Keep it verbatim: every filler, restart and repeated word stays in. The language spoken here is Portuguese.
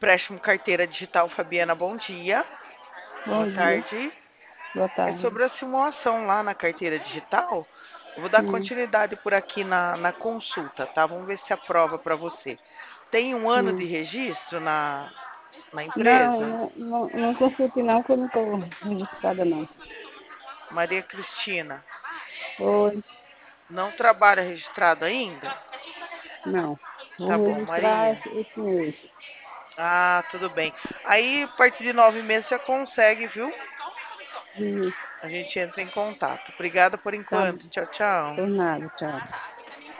Empréstimo Carteira Digital Fabiana, bom dia. Boa Bom dia, tarde. boa É tarde. sobre a simulação lá na carteira digital. Eu vou dar Hum, continuidade por aqui na, na consulta, tá? Vamos ver se aprova para você. Tem um ano de hum. registro na, na Não, empresa? não, não, não consulte não, que eu não estou registrada não. Maria Cristina. Oi, Não trabalha registrado ainda? não. Tá Vou bom, registrar Maria. esse, esse mês. Ah, tudo bem. Aí, a partir de nove meses, já consegue, viu? Hum, A gente entra em contato. Obrigada por tá, enquanto. Tchau, tchau. por nada, tchau.